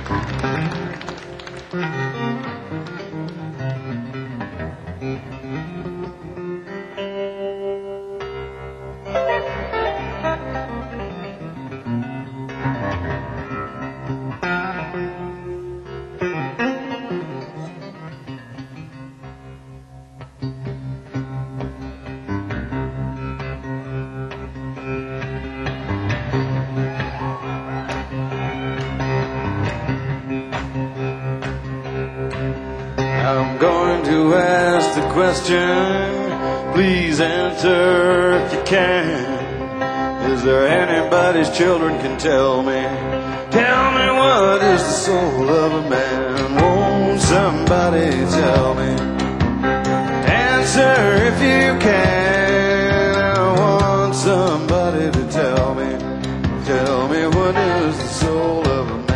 I'm going to ask the question, please answer if you can. Is there anybody's children can tell me? Tell me, what is the soul of a man? Won't somebody tell me? Answer if you can. I want somebody to tell me. Tell me, what is the soul of a man?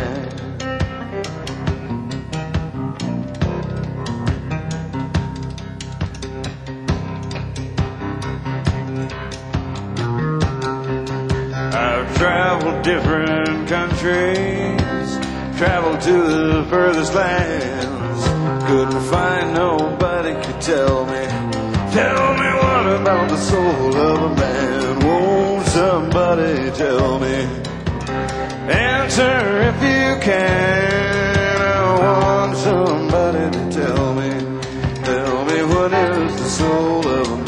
I've traveled different countries, traveled to the furthest lands. Couldn't find nobody could tell me. Tell me, what about the soul of a man? Won't somebody tell me? Answer if you can. I want somebody to tell me. Tell me, what is the soul of a man?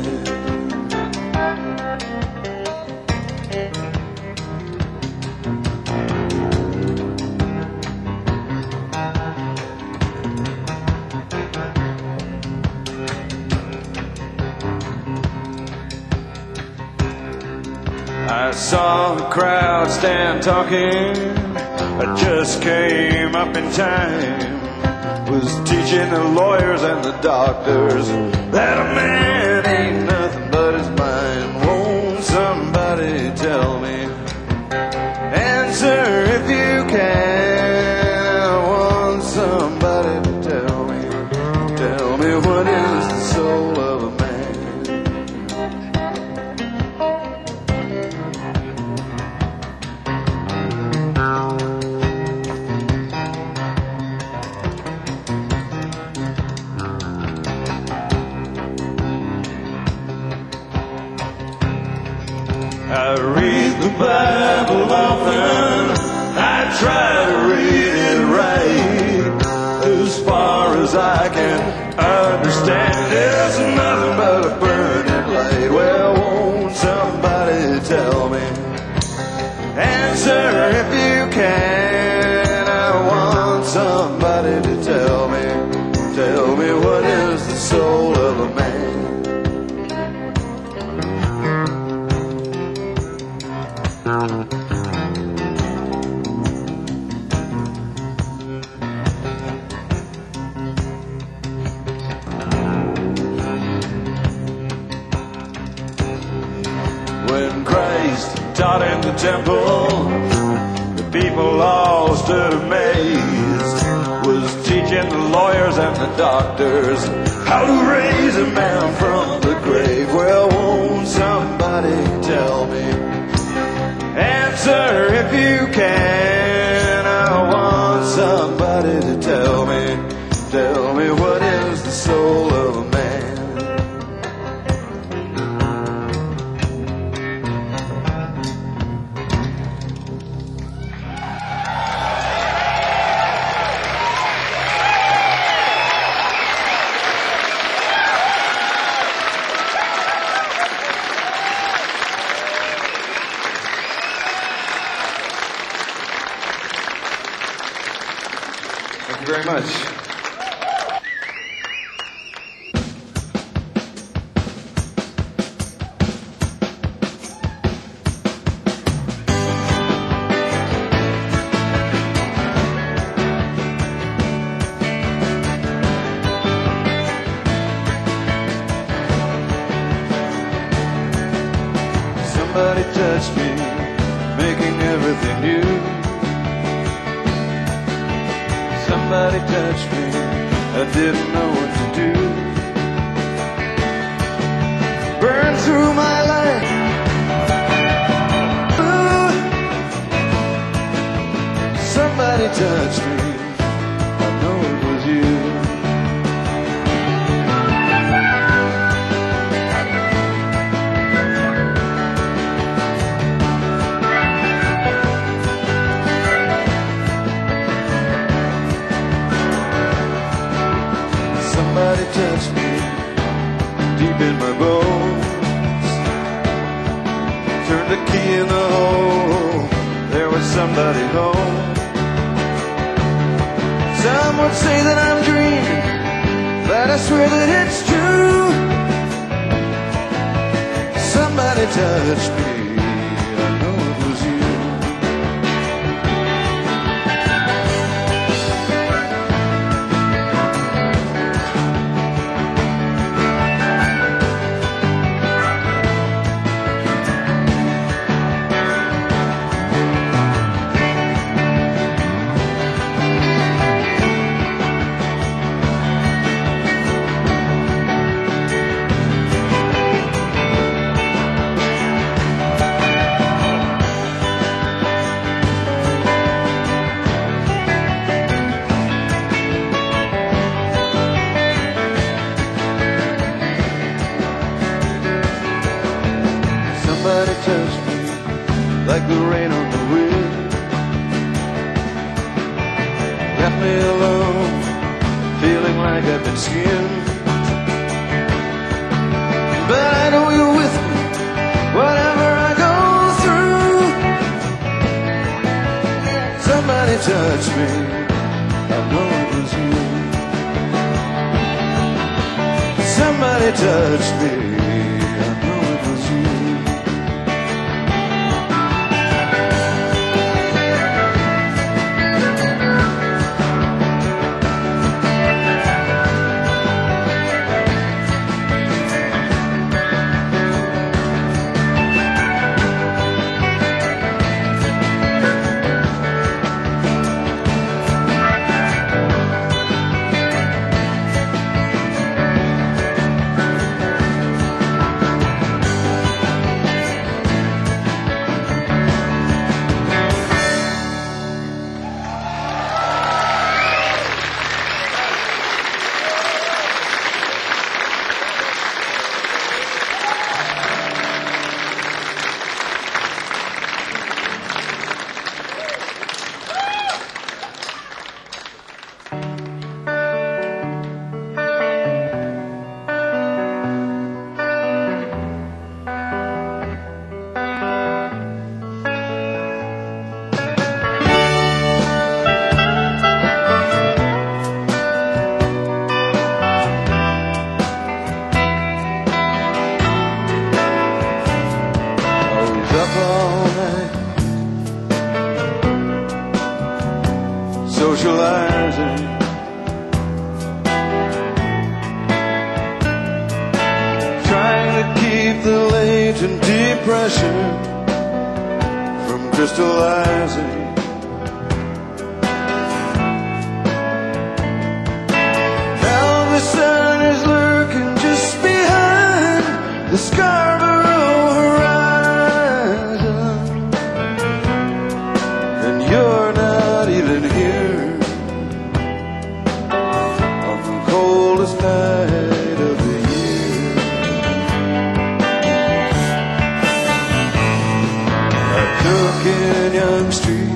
I saw the crowd stand talking. I just came up in time. Was teaching the lawyers and the doctors that a man ain't nothing but his mind. Won't somebody tell me? Answer if you can. I want somebody to tell me. Tell me, what is the soul of a man? I read the Bible often. I try to read it right. As far as I can understand, it's nothing but a burning light. Well, won't somebody tell me? Answer if you can. I want somebody to tell me. Tell me, what is the soul of a man? When Christ taught in the temple, the people all stood amazed. Was teaching the lawyers and the doctors how to raise a man from the grave. Well, won't somebody tell me? Answer if you can. I want somebody to tell me. Tell me, what is the soul of a man? Thank you very much. Somebody touched me, making everything new. Somebody touched me, I didn't know what to do. Burned through my life. Ooh. Somebody Somebody touched me, I know it was you. Somebody touched me deep in my bones, turned the key in the hole, there was somebody home. Some would say that I'm dreaming, but I swear that it's true. Somebody touched me, I know it was you. Somebody touched me like the rain on the wind, left me alone, feeling like I've been skinned. But I know you're with me, whatever I go through. Somebody touched me, I know it was you. Somebody touched me, I know it was you. Up all night, socializing, trying to keep the latent depression from crystallizing. Now the sun is lurking just behind the Scarborough horizon, and you're not even here on the coldest night of the year. I took in Young Street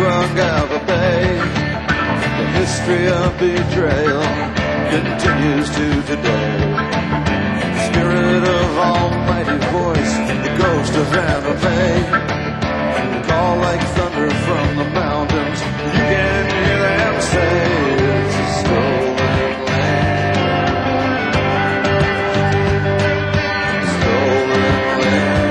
sprung out of bay. The history of betrayal continues to today. The spirit of almighty voice, the ghost of Anna May, call like thunder from the mountains. You can hear them say it's a stolen land. Stolen land.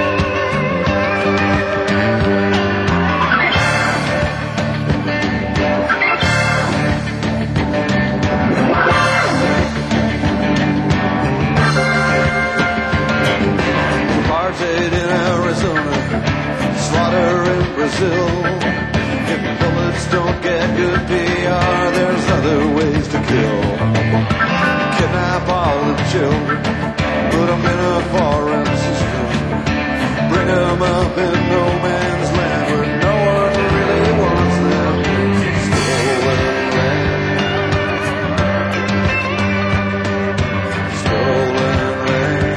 Apartheid in Arizona, slaughter in Brazil. If bullets don't get good PR, there's other ways to kill. Kidnap all the children, put them in a foreign system, bring them up in no man's land where no one really wants them. Stolen land. Stolen land.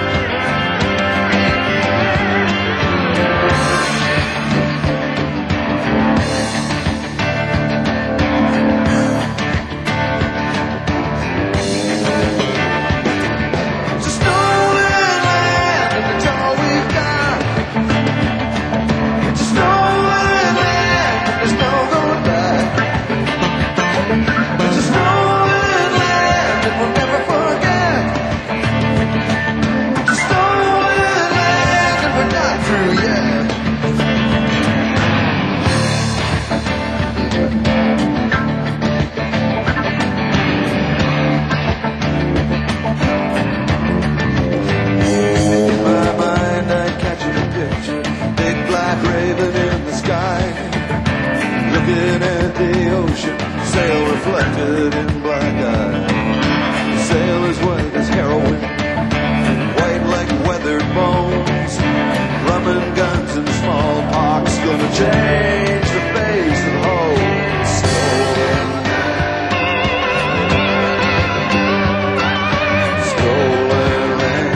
It's a stolen land, and it's all we've got. It's a stolen land, there's no going back. It's a stolen land, and we'll never forget. It's a stolen land, and we're not through yet. In my mind, I catch a picture, big black raven in the sky, looking at the ocean, sail reflected in black eye. Sail as white as heroin, white like weathered bones. Rum and guns and smallpox gonna change the face of home. Stolen land. Stolen land.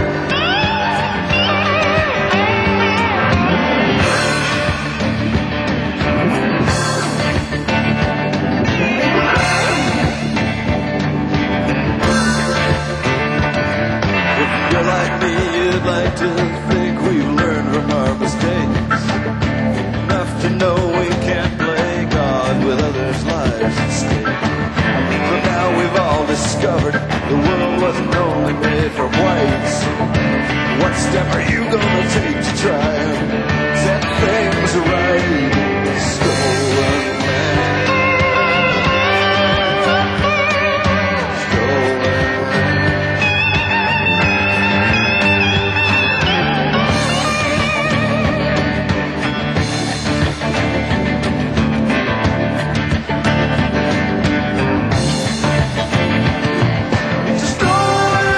If you're like me, you'd like to think we've learned from our mistakes. Enough to know we can't play God with others' lives at stake. But now we've all discovered the world wasn't only made for whites. What step are you gonna take to try and set things right? Stolen land. Stolen land. It's a stolen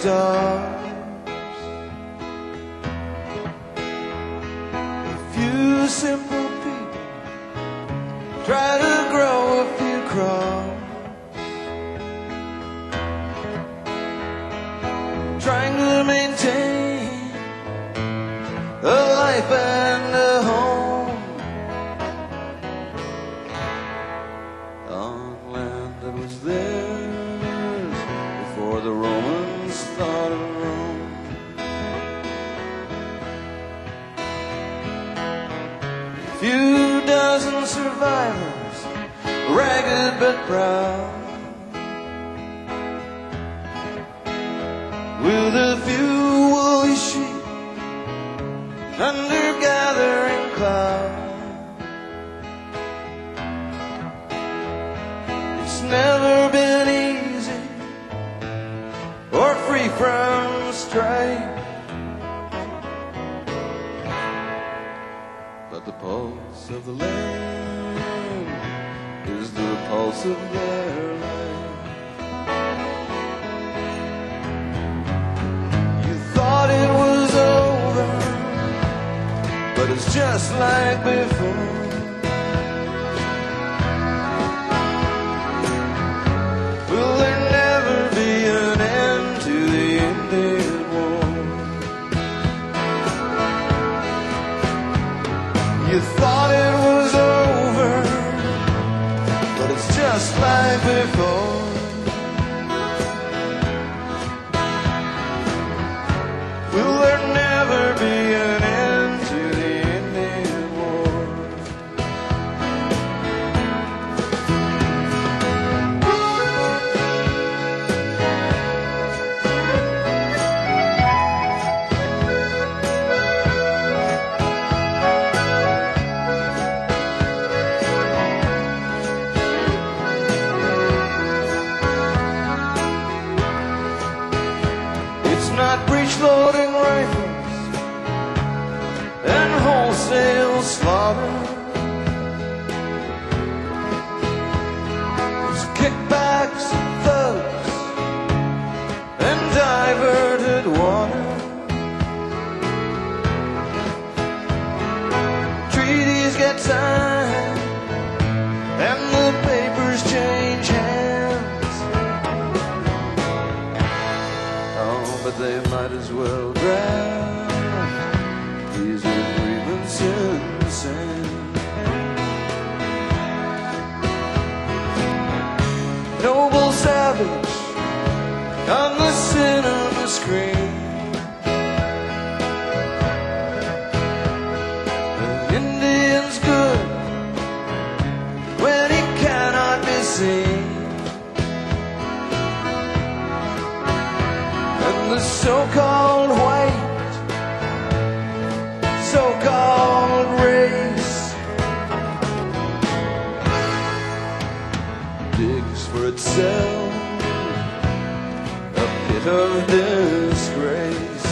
stars. A few simple people try to grow a few crops, trying to maintain a life and a home on land that was theirs before the Romans thought of Rome. A few dozen survivors, ragged but proud, with a few woolly sheep under gathering cloud. It's never been easy or free from strife, but the pulse of the land is the pulse of their life. You thought it was over, but it's just like before. Will there never be an end to the Indian War? You thought it was over, but it's just like before. Will there never be an end to the Indian War? It's not breech-loading rifles and wholesale slaughter. It's kickbacks and thugs and diverted water. Treaties get signed and the papers change hands. Oh, but they might as well drown these agreements in the sand. Noble savage on the cinema screen, an Indian's good when he cannot be seen, and the so-called white, so-called race digs for itself a pit of disgrace.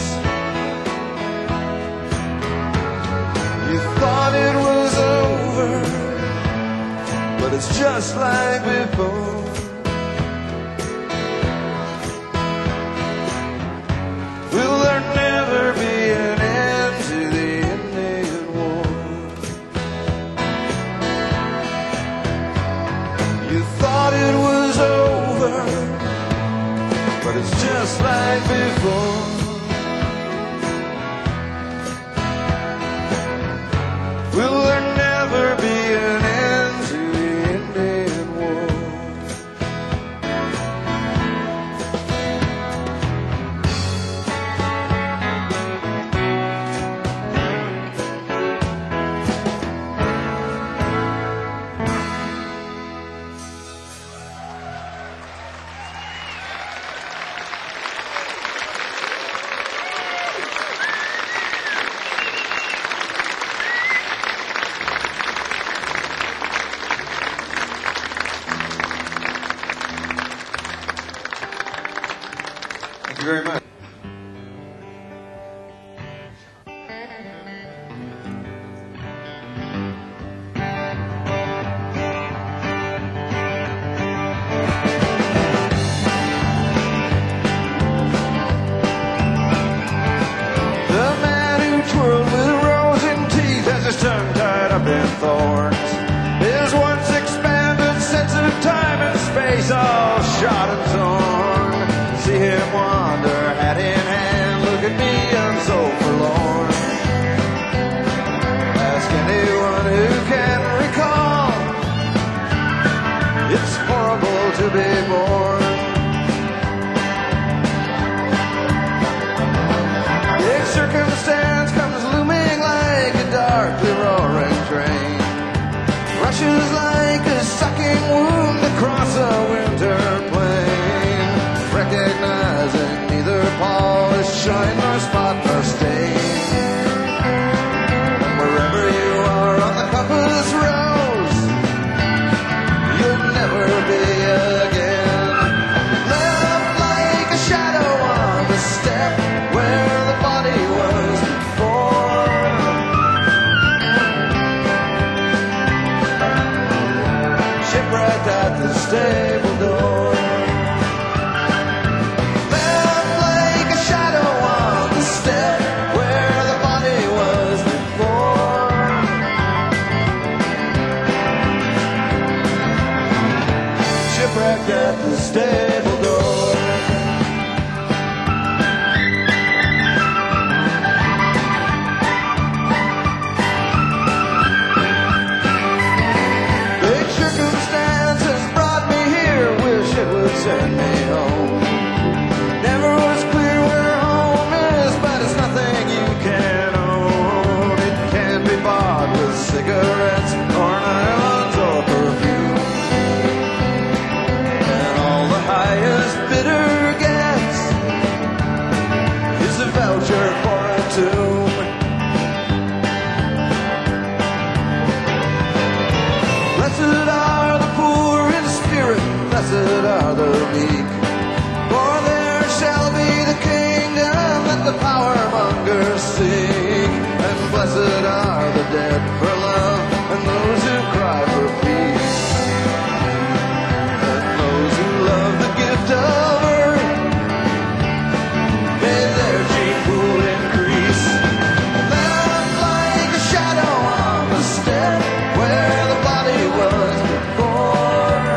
You thought it was over, but it's just like before. Will there never be an end to the Indian War? You thought it was over, but it's just like before. Will there never be an end to the Indian War? world with rosy teeth has his tongue tied up in thorns. His once expanded sense of time and space all shot and torn. See him wander hat in hand, look at me, I'm so forlorn. Ask anyone who can recall, it's horrible to be born. Big circumstance comes looming like a darkly roaring train, rushes like a sucking wound across a winter plain, recognizing neither polish, shine, nor spot, nor stain. And wherever you are on the compass rose, you'll never be again. Left like a shadow on the step where the body was before. Shipwrecked at the stable door. Left like a shadow on the step where the body was before. Shipwrecked at the stable door. Big circumstance has brought me here, wish it would send me home. Never was clear where home is, but it's nothing you can own. It can't be bought with cigarettes or nylons or perfume. And all the highest bidder gets is a voucher for a tomb. Blessed are the poor in spirit, blessed are the meek, for there shall be the kingdom that the power mongers seek. And blessed are the dead for love, and those who cry for peace, and those who love the gift of earth, may their gene pool increase. Left like a shadow on the step where the body was before.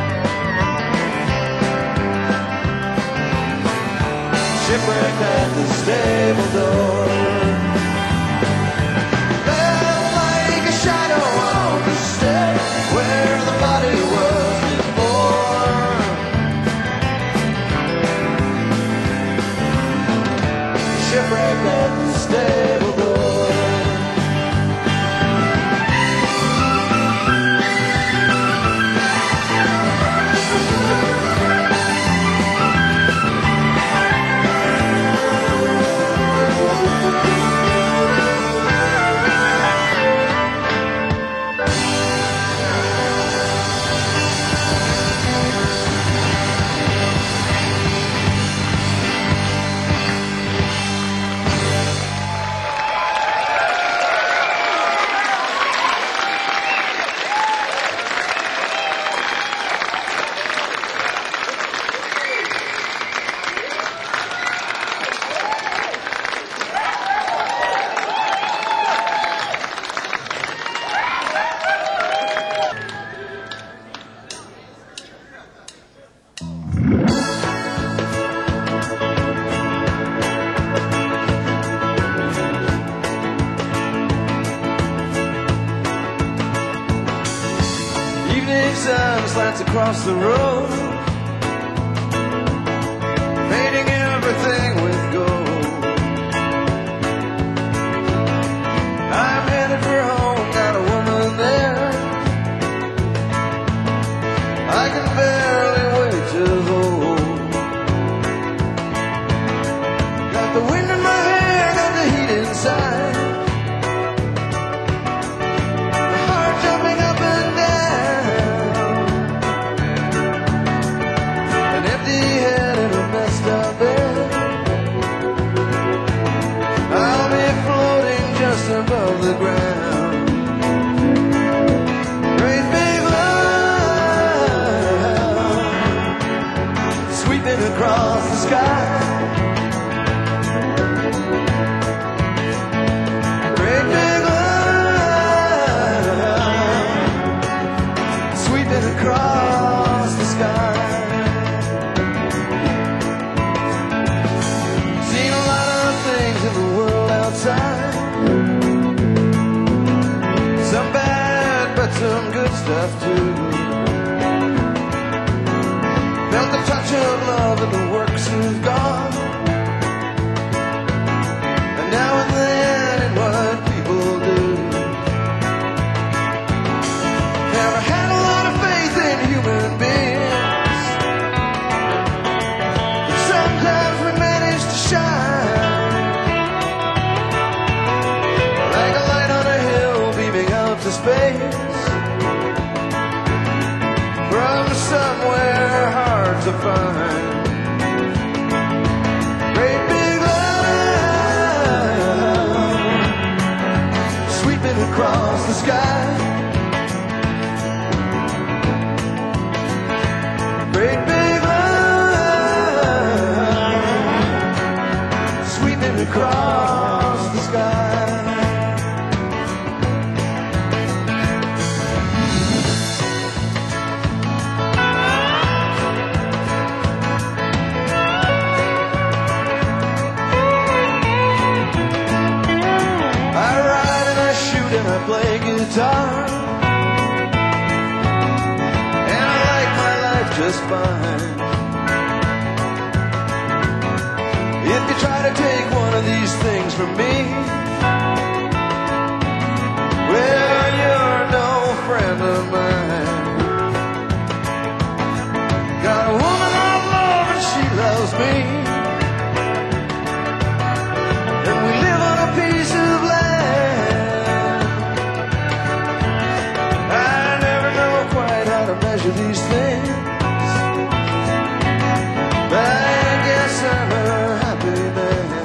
Shipwrecked at the stable door. Left like a shadow on the step where the body was before. Shipwrecked at the stable door. Evening sun slants across the road, painting everything with gold. I'm headed for home, got a woman there I can barely wait to hold. Got the wind in my hair, got the heat inside, my heart jumping up and down. An empty head in a messed up bed, I'll be floating just above the ground. Great big love sweeping across the sky. stuff too. Felt the touch of love and the works of God. And now and then in what people do. Never had a lot of faith in human beings, but sometimes we manage to shine like a light on a hill beaming out to space from somewhere hard to find. Great big love sweeping across the sky. Great big love sweeping across the sky. I play guitar, and I like my life just fine. If you try to take one of these things from me, well, you're no friend of mine. Got a woman I love and she loves me, and we live on a piece of land. To measure these things, but I guess I'm a happy man.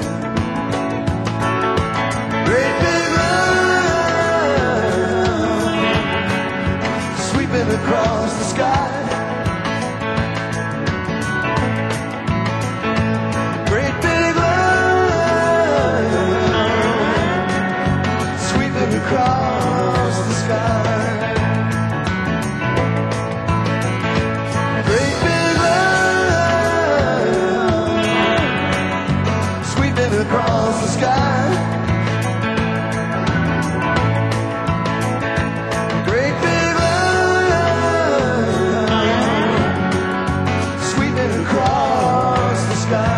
Great big love sweeping across the sky. Great big love sweeping across the sky. Across the sky, great big love sweeping across the sky.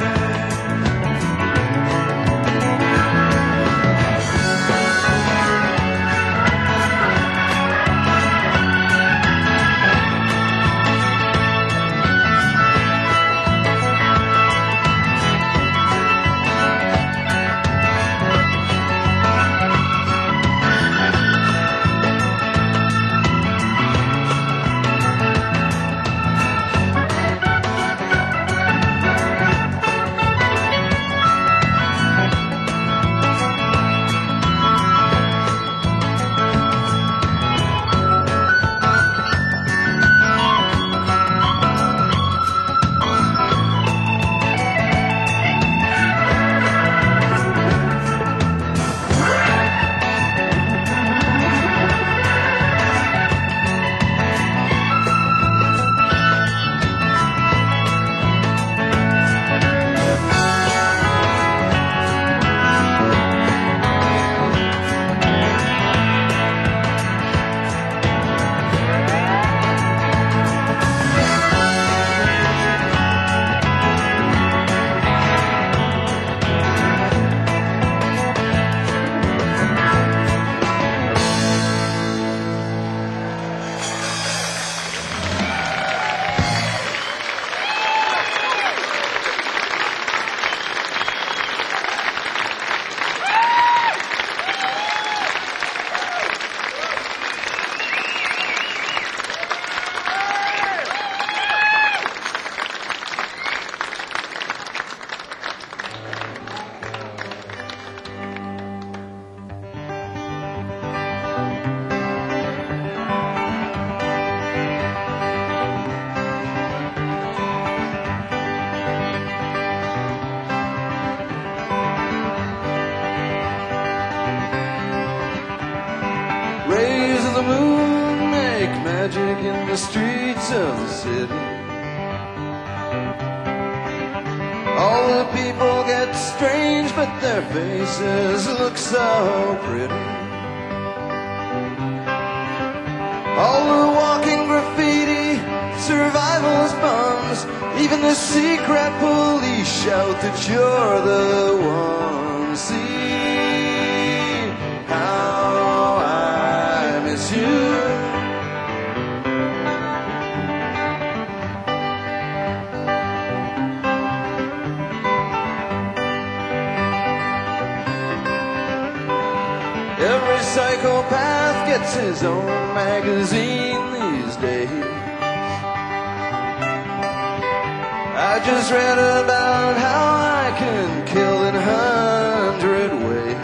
Rays of the moon make magic in the streets of the city. All the people get strange, but their faces look so pretty. All the walking graffiti, survivalist bums, even the secret police shout that you're the one. See how I miss you. Every psychopath gets his own magazine these days. I just read about how I can kill in 100 ways.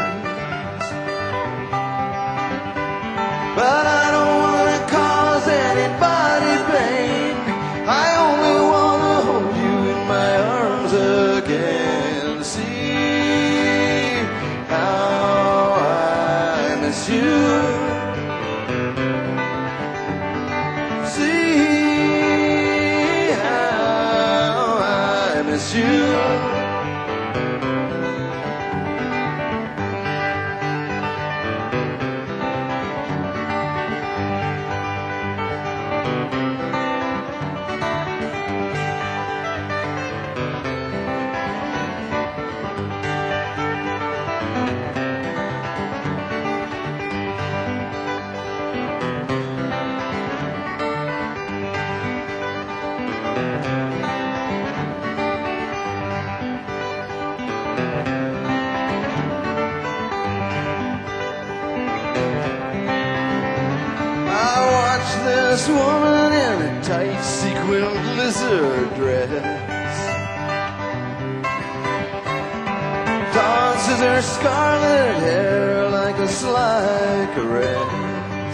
But I don't want to cause anybody pain. I only want to hold you in my arms again. See how I miss you. See how I miss you. This woman in a tight sequin lizard dress tosses her scarlet hair like a sly caress.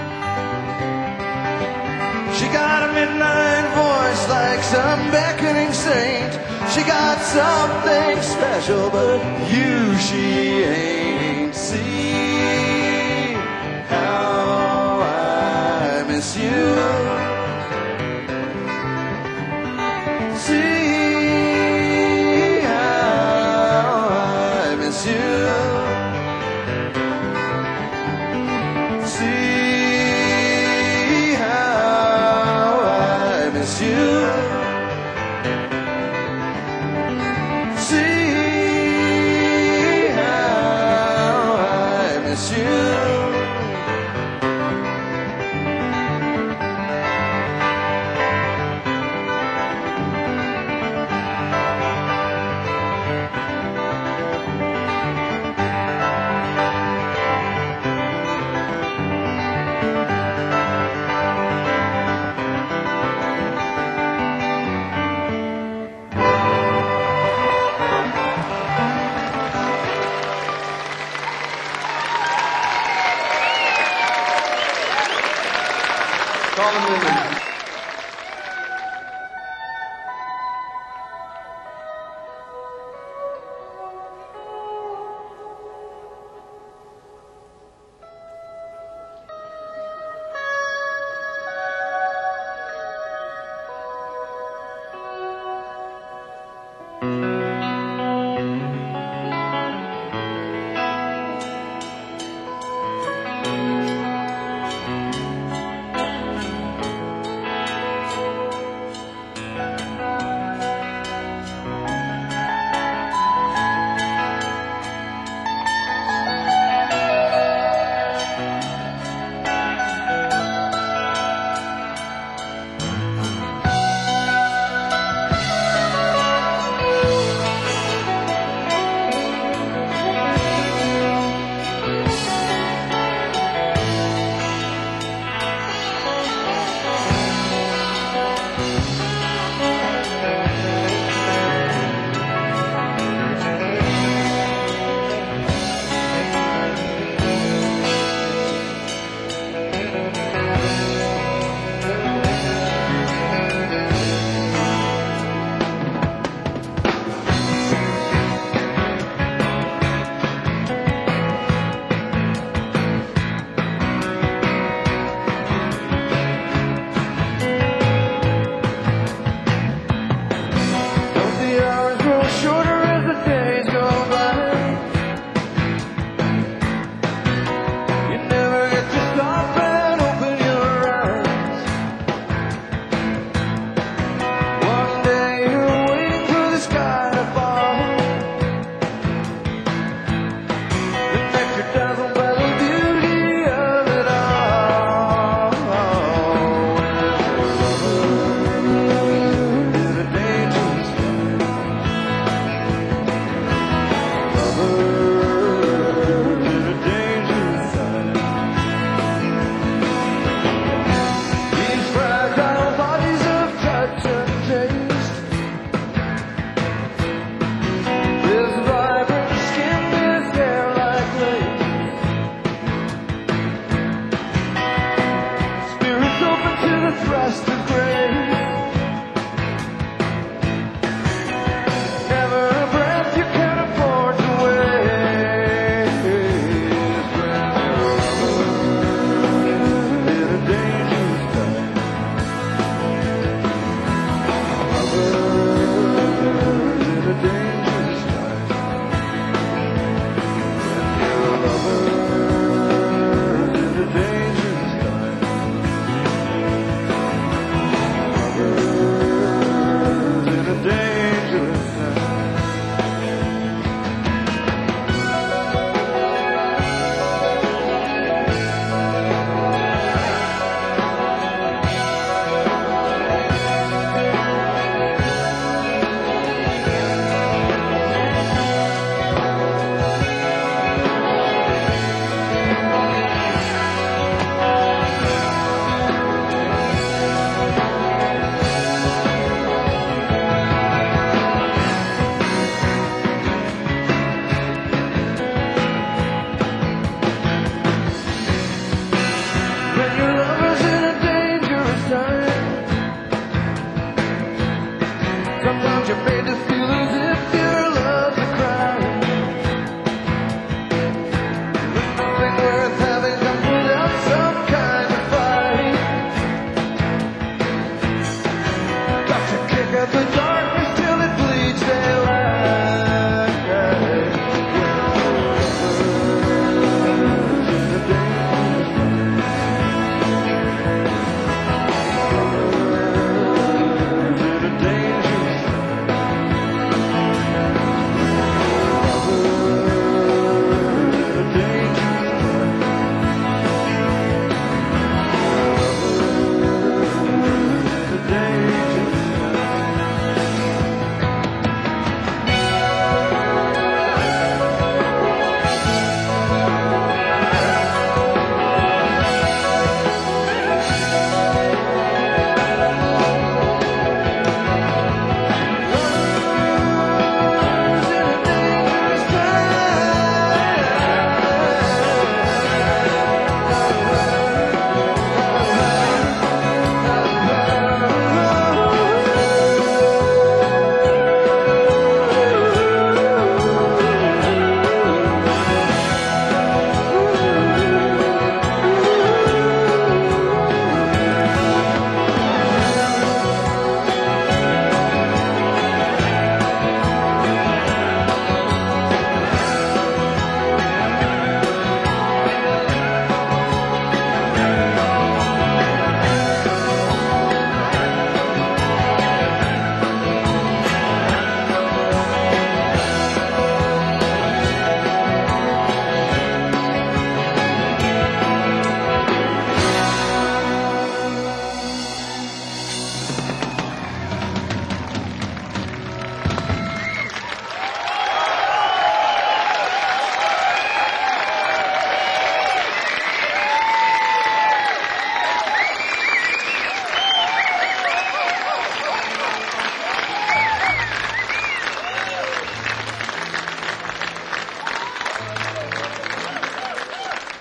She got a midnight voice like some beckoning saint. She got something special, but you she ain't. See how I miss you. See how I miss you. See how I miss you. See how I miss you. Colin Newman.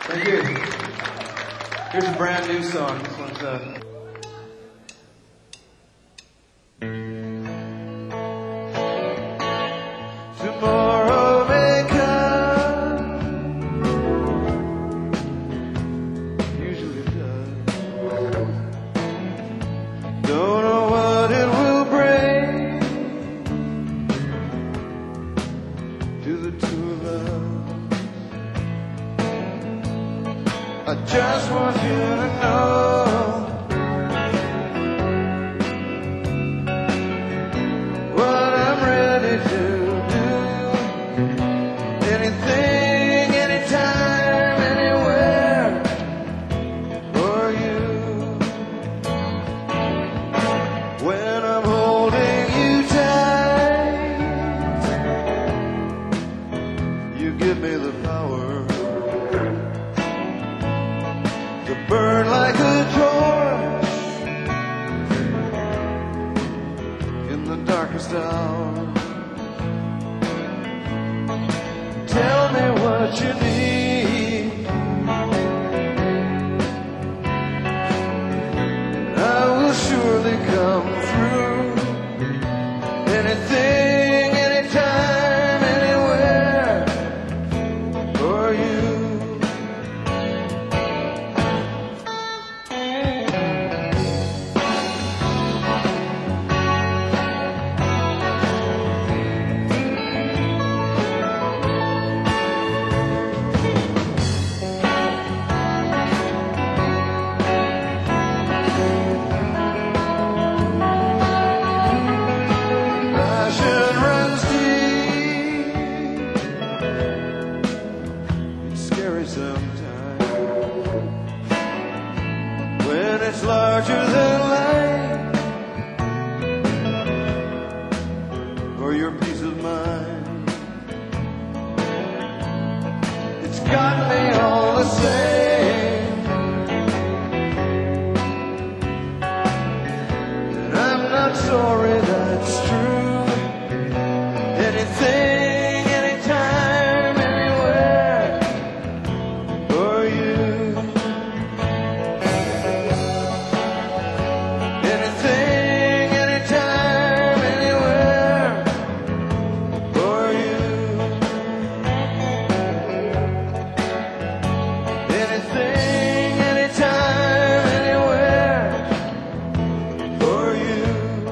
Thank you. Here's a brand new song. This one's Tomorrow may come, usually does. Don't know what it will bring to the two of us. I just want you to know what I'm ready to do. Anything, anytime, anywhere for you. When I'm holding you tight, you give me the power to burn like a torch in the darkest hour. Tell me what you need, I will surely come through. Anything, anytime, anywhere for you. Passion runs deep. It's scary sometimes when it's larger than life, for your peace of mind. It's got me all the same, and I'm not sorry that's true. Anything, anytime, anywhere for you. Anything, anytime, anywhere for you. Anything, anytime, anywhere for you.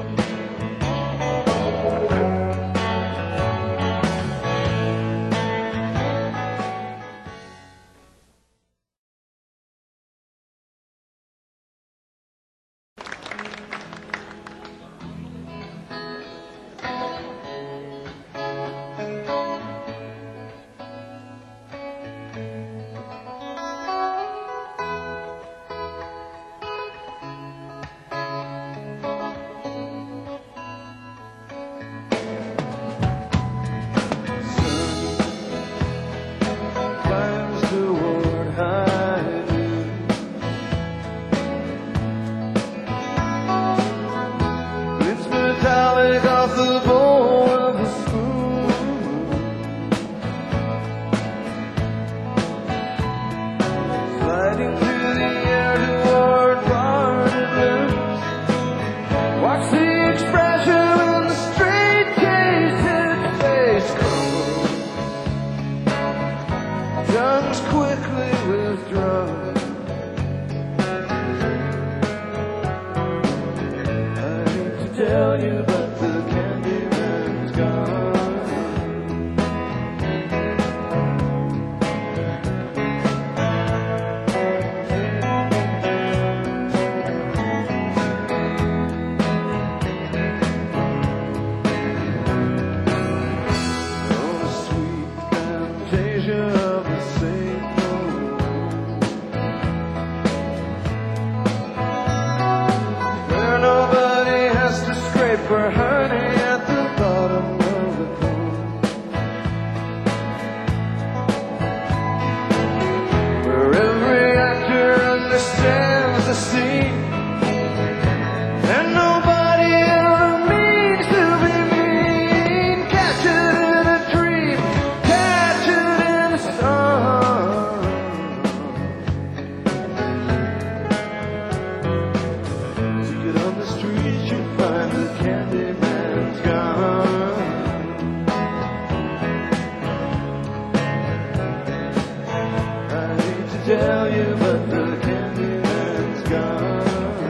Climbs toward high noon. It's metallic off the bowl of a spoon. Sliding through the air toward parted lips. Watch the expression in the straight-cased face crumble. Tongues quickly withdrawn. I hate to tell you, but the Candyman's gone. Oh, the sweet fantasia of the St. Where nobody has to scrape for honey at the bottom of the pool. Where every actor understands the scene, and nobody ever means to be mean. Catch it in a dream, catch it in a song. tell you, but the Candyman's gone.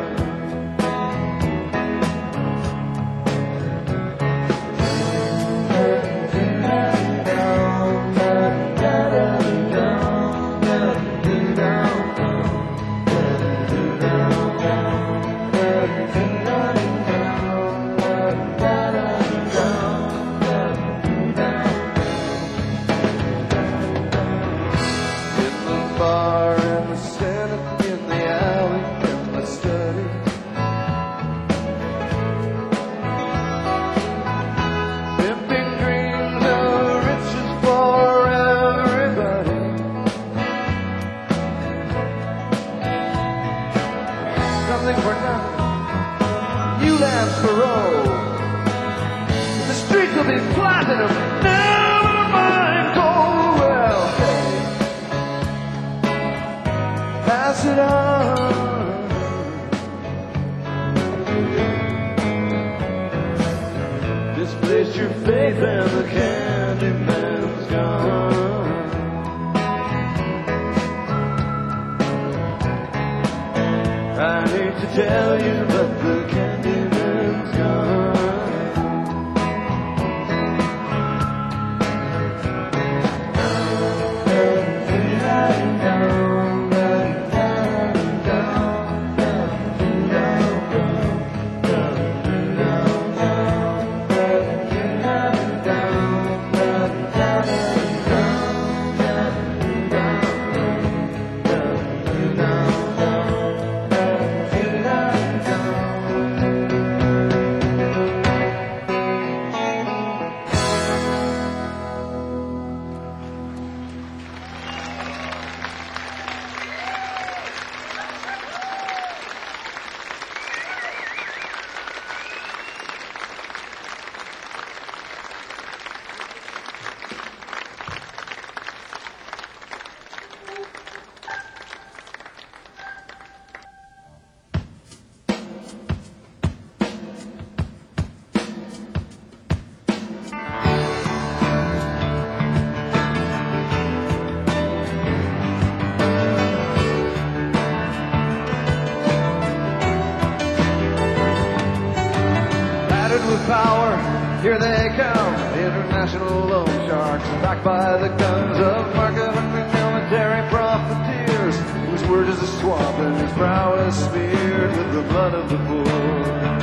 Here they come, the international loan sharks, backed by the guns of market-hungry military profiteers, whose word is a swamp and his brow is smeared with the blood of the poor.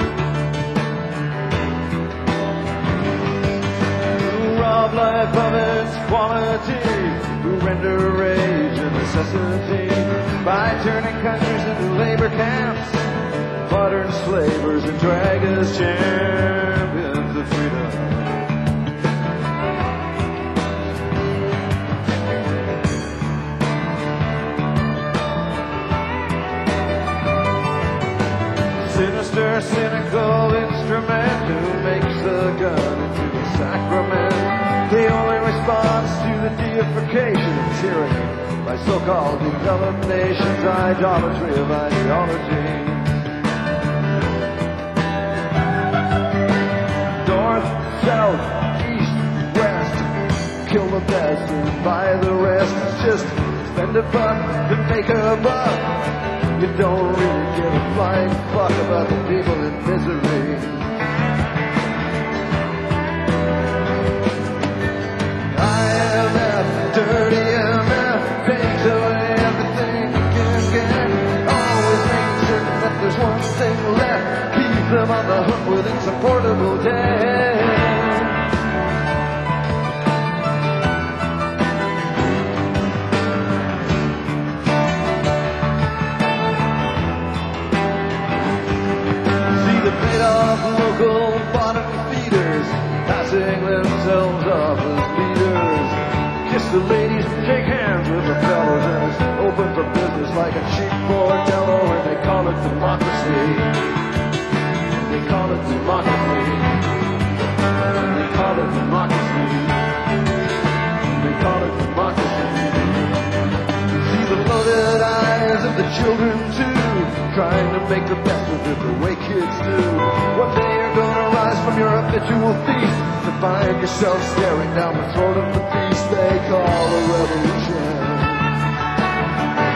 Who rob life of its quality, who render rage a necessity, by turning countries into labor camps, modern slavers and drag as champions of freedom. Sinister, cynical instrument who makes the gun into a sacrament. The only response to the deification of tyranny by so-called developed nations, idolatry of ideology. South, east, west, kill the best and buy the rest. It's just spend a buck to make a buck. You don't really give a flying fuck about the people in misery. IMF, dirty MF, takes away everything you can get. Always make certain that there's one thing left. Keep them on the hook with insupportable debt. Local bottom feeders passing themselves off as leaders. Kiss the ladies, shake hands with the fellas, and it's open for business like a cheap bordello, and they call it democracy. They call it democracy. They call it democracy. They call it democracy. See the loaded eyes of the children too, trying to make the best of it the way kids do. One day you're gonna rise from your habitual feast to find yourself staring down the throat of the beast they call a revolution.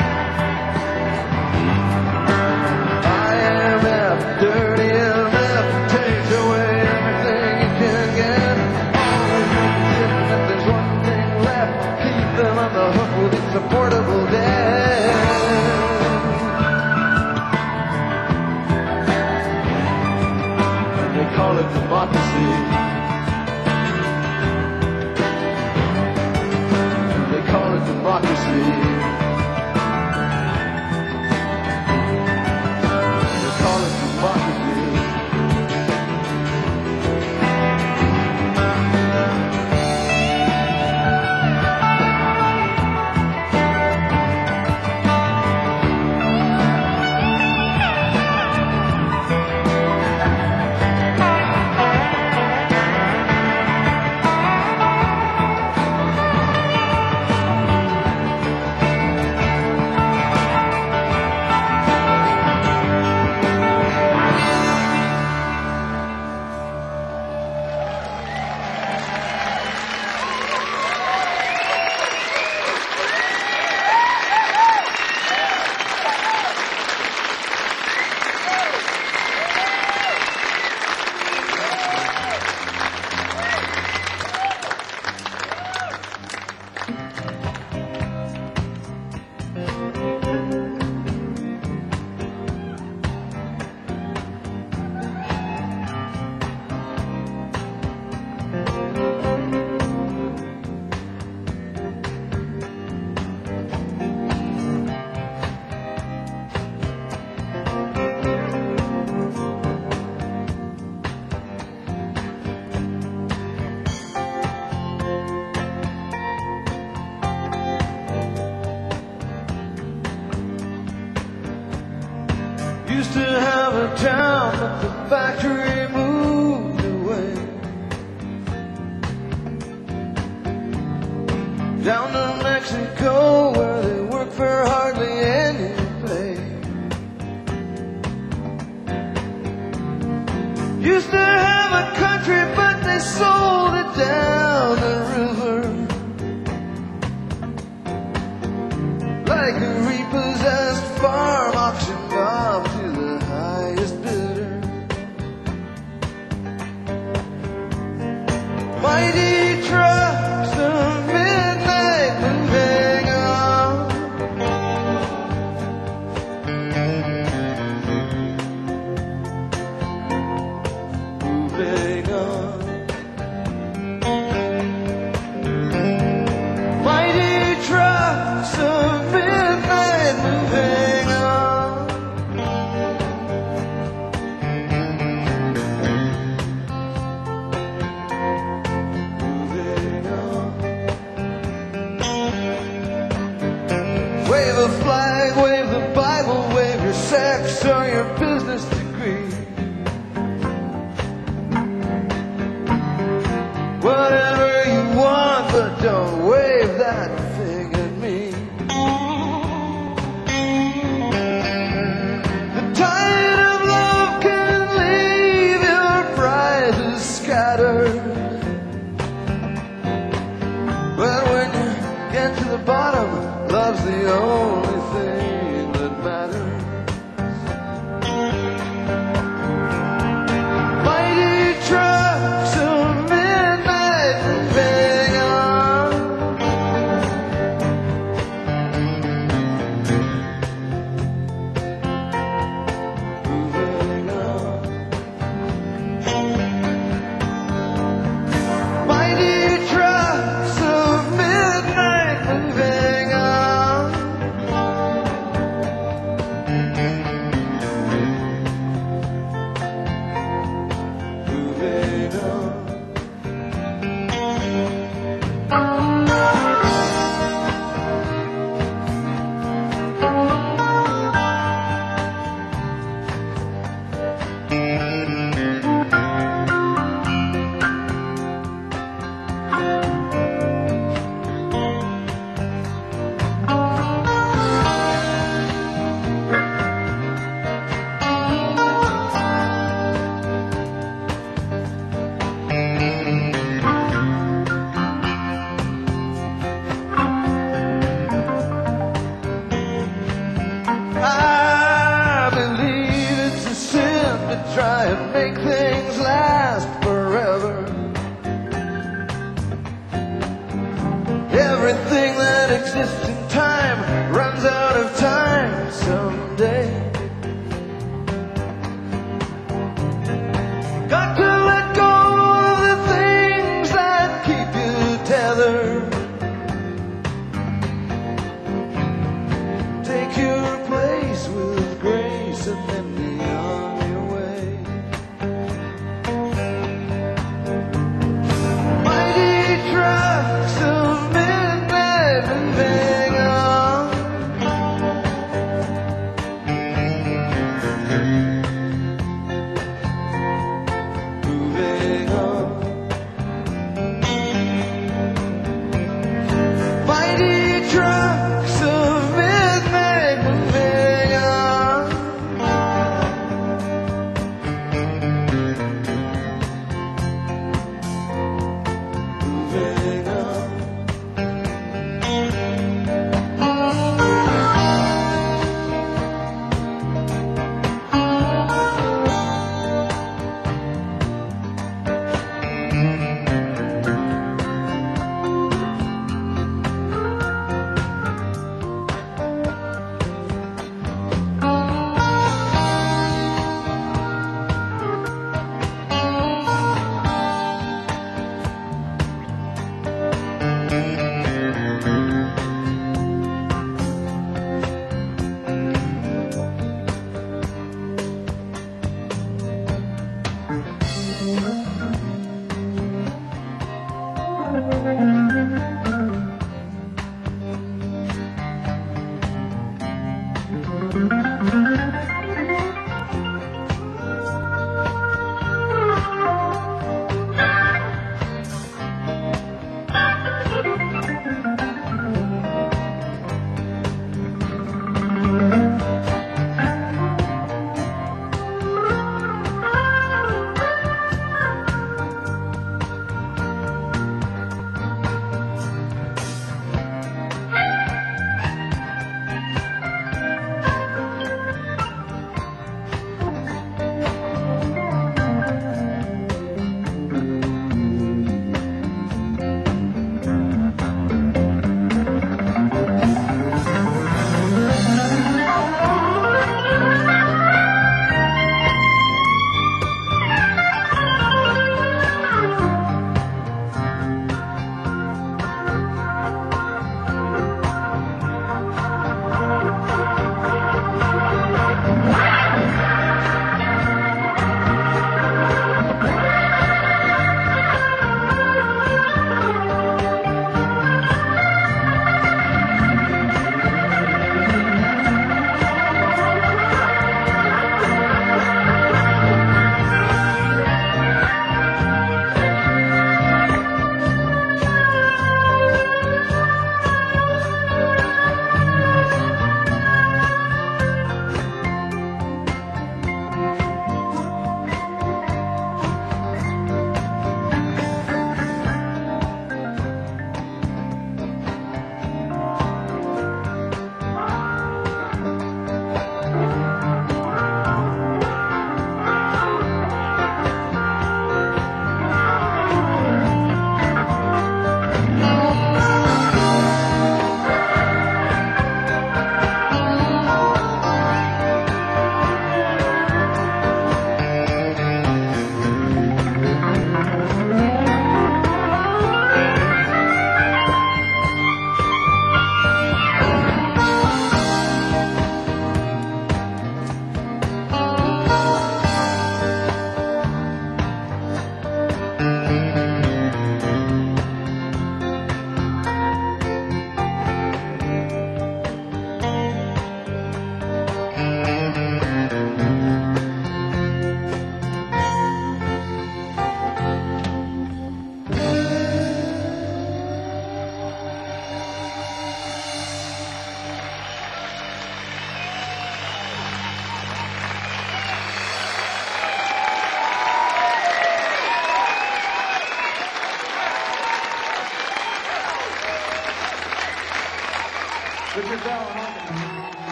Used to have a town, but the factory moved away. Down to Mexico, where they work for hardly any pay. Used to have a country, but they sold it down the river. Like a repossessed farm auctioned off to the highest bidder. Mighty trucks of midnight moving on. Moving on. Mighty trucks of midnight moving on. Moving on. Wave a flag, wave the Bible, wave your sex or your business degree. Whatever you want, but don't wave that thing at me. The tide of love can leave your prizes scattered, but when you get to the bottom, love's the only thing that matters. Mighty trucks of midnight moving on. Moving on. Mighty trucks of midnight moving on. Moving on. I believe it's a sin to try and make things last forever. Everything that exists in time runs out of time someday. Got to let go of the things that keep you tethered. Take your place with grace and then be on your way. Mighty trucks of midnight moving on. Moving on. Mighty trucks of midnight moving on. Moving on.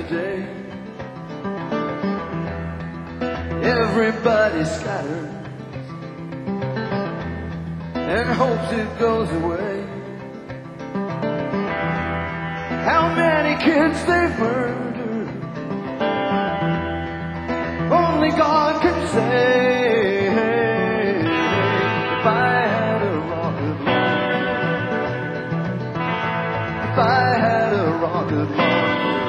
day. Everybody scatters and hopes it goes away. How many kids they've murdered, only God can say. If I had a rocket launcher, if I had a rocket launcher,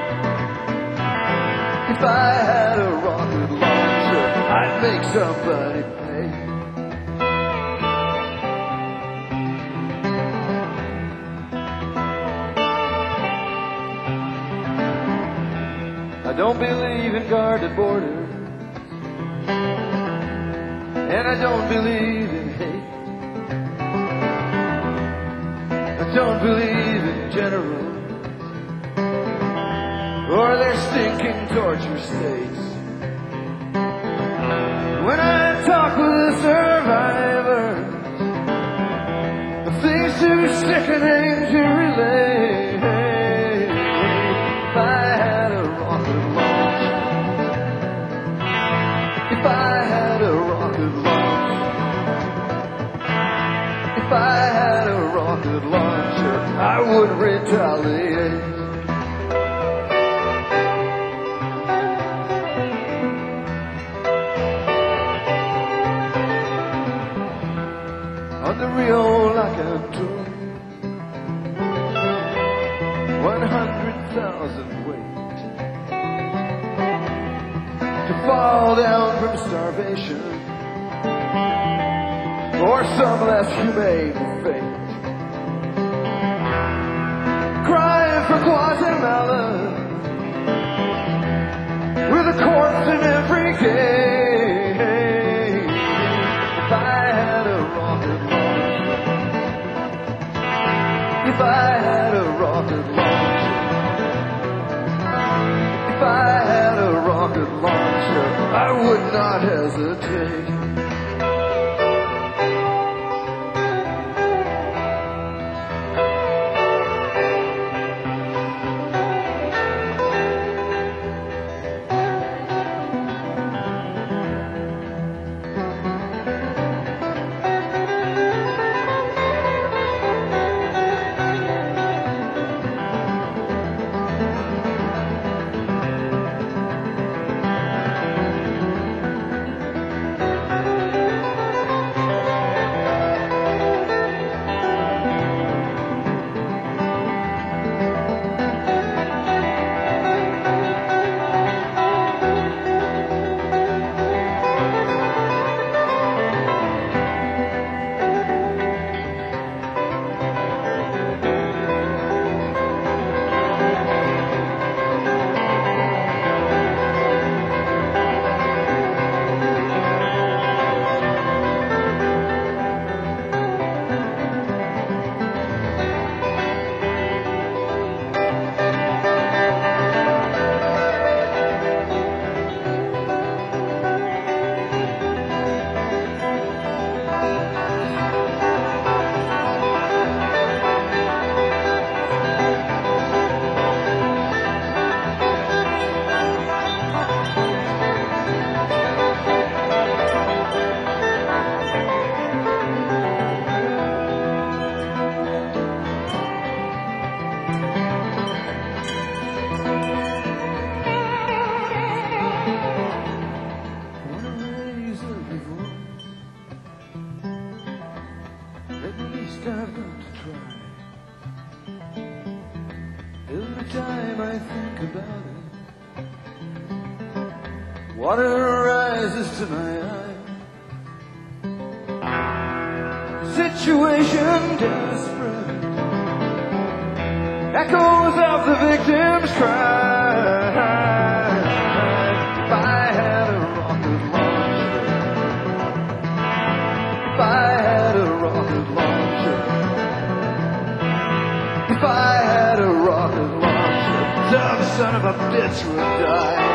if I had a rocket launcher, I'd make somebody pay. I don't believe in guarded borders, and I don't believe in hate. I don't believe in generals or their stinking torture states. When I talk with the survivors, the things too sickening to relate. If I had a rocket launcher, if I had a rocket launcher, if I had a rocket launcher, I would retaliate. On the Rio Lacanto, 100,000 wait to fall down from starvation or some less humane fate. Crying for Guatemala with a corpse in every gate. If I had a rocket launcher, if I had a rocket launcher, if I had a rocket launcher, I would not hesitate. I've got to try. Every time I think about it, water rises to my eye. Situation desperate, echoes of the victim's cry. If I had a rocket launcher, if I had a rocket launcher, if I had a rocket launcher, some son of a bitch would die.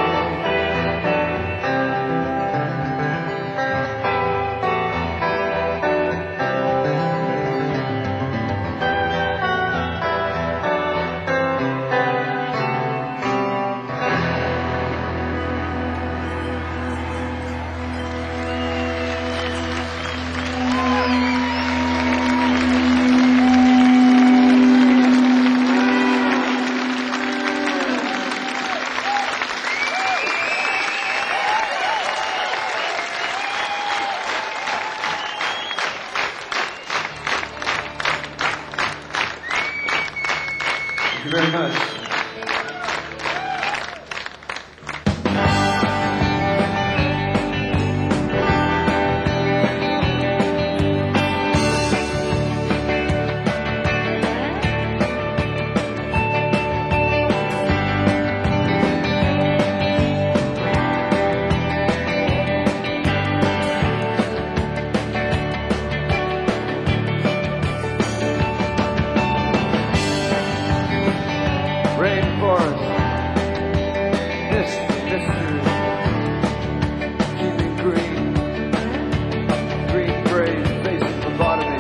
history. Keeping green, green braids facing lobotomy.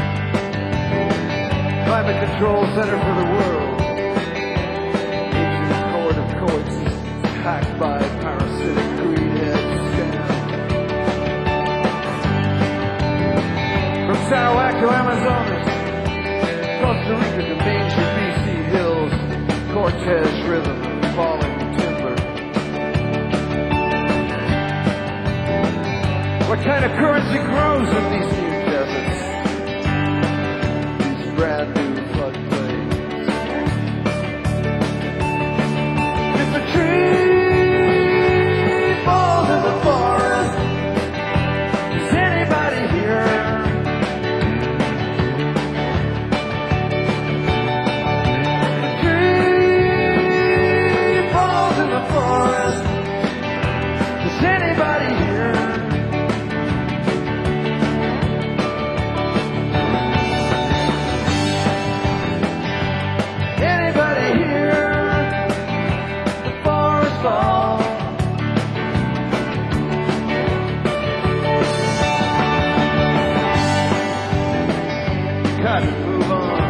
Climate control center for the world. Ancient court of courts hacked by parasitic greenhead scam. From Sarawak to Amazonas, Costa Rica to Manger, BC hills, Cortez rhythm and falling timber. What kind of currency grows in these new deserts? These brand new floodplains. If a tree falls in the forest, is anybody here? Is anybody here? Anybody here? The forest fall. Cut and move on.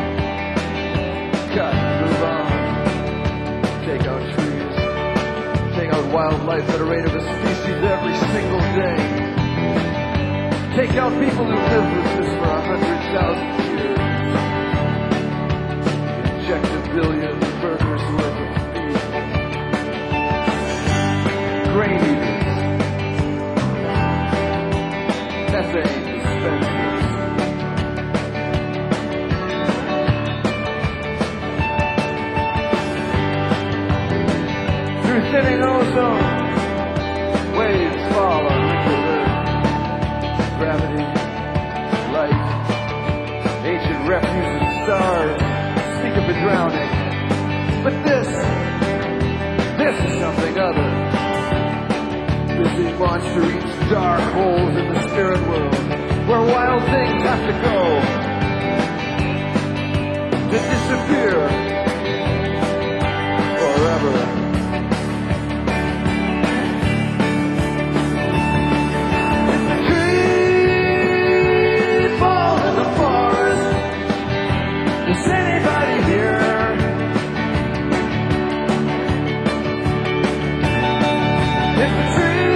Cut and move on. Take out trees. Take out wildlife at a rate of a species every single day. Take out people who lived with this for 100,000 years. Inject a billion burgers worth of feed. Grain eaters. Methane dispensers. Through thinning ozone, waves fall on liquid earth. Gravity, light, ancient refuse and stars speak of the drowning. But this is something other. Busy monster eats dark holes in the spirit world, where wild things have to go to disappear forever. Is anybody here? If a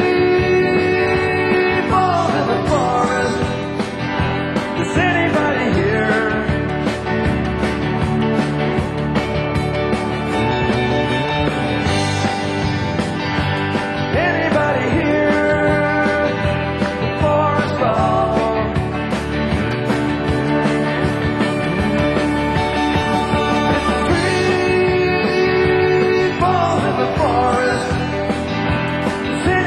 tree falls in the forest, is anybody here? Anybody here? The forest falls. Is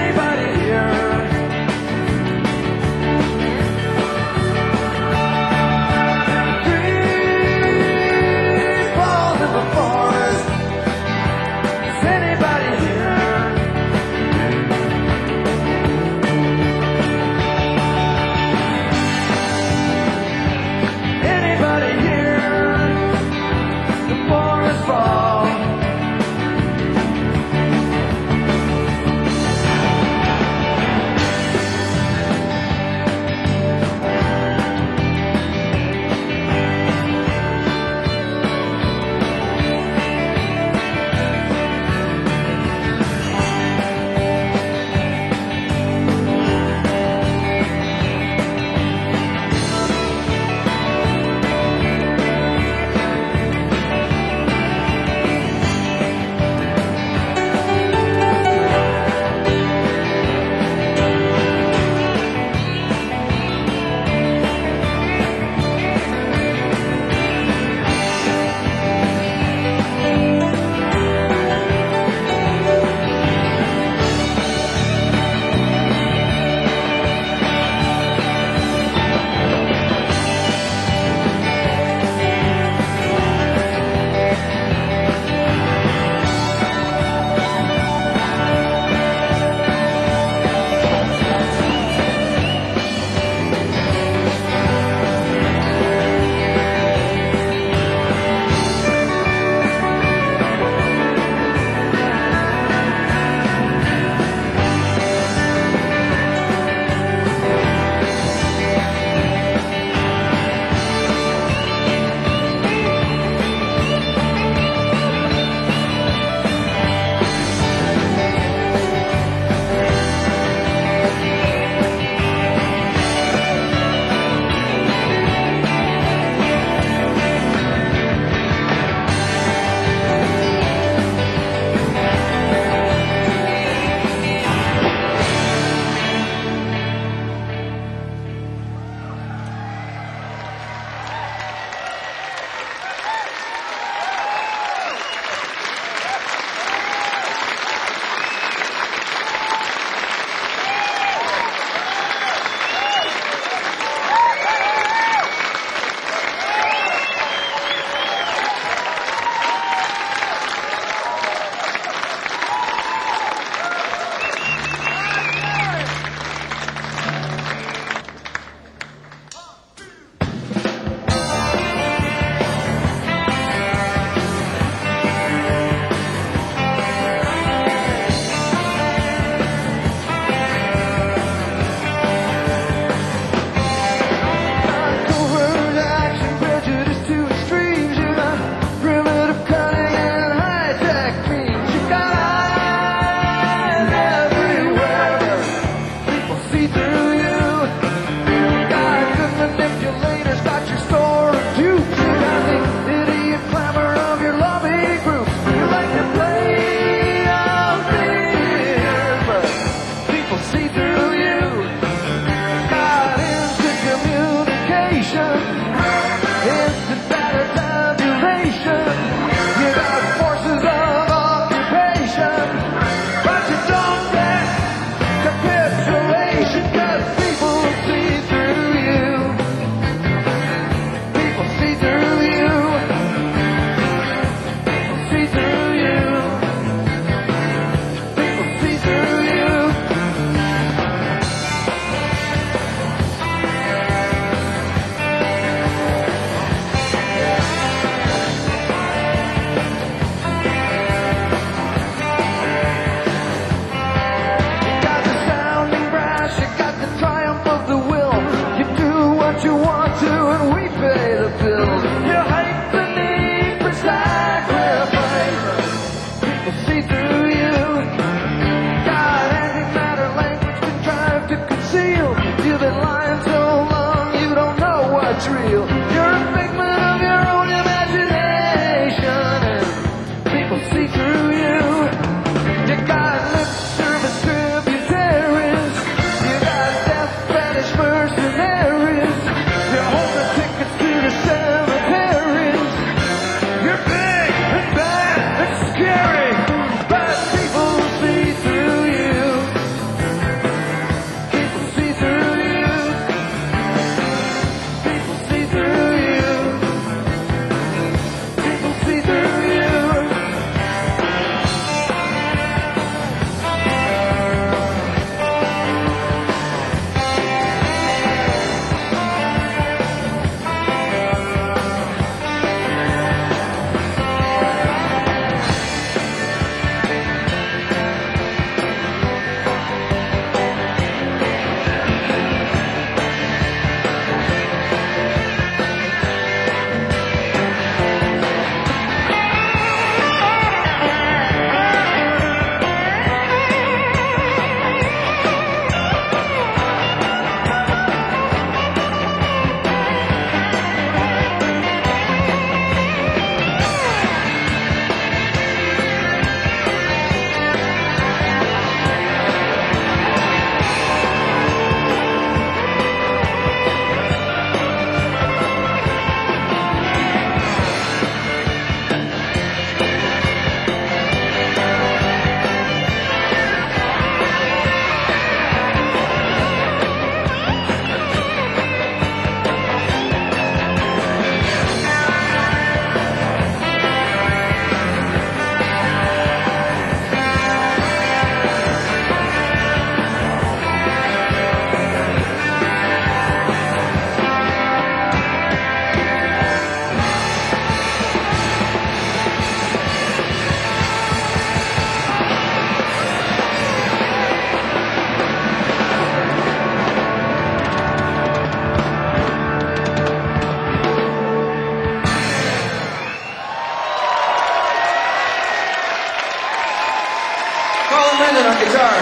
Colin Lennon on guitar.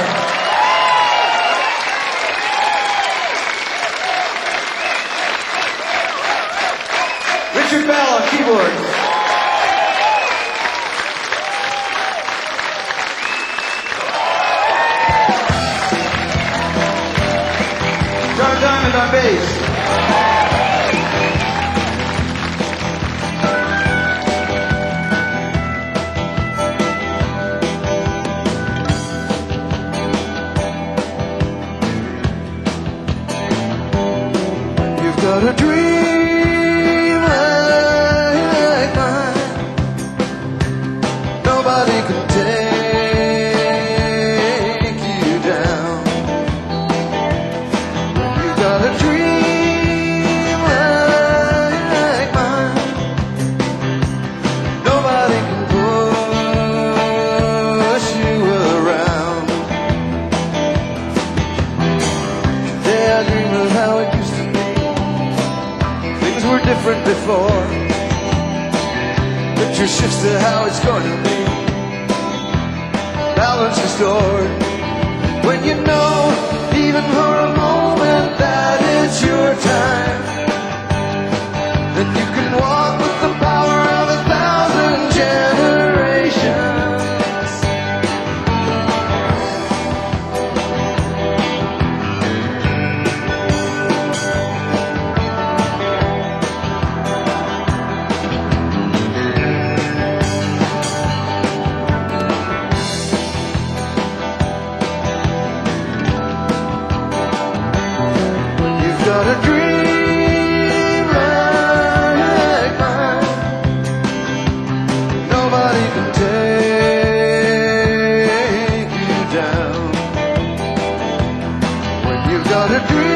Richard Bell on keyboard. John Diamond on bass. You've got a dream like mine. Nobody can take you down. You've got a dream like mine. Nobody can push you around. Today I dream of how it used to be. Things were different before. Picture shifts to how it's going to be. Balance restored. When you know, even for a moment, that it's your time, then you can walk with the power of 1,000 generations. You've got a dream like mine. Nobody can take you down. When you've got a dream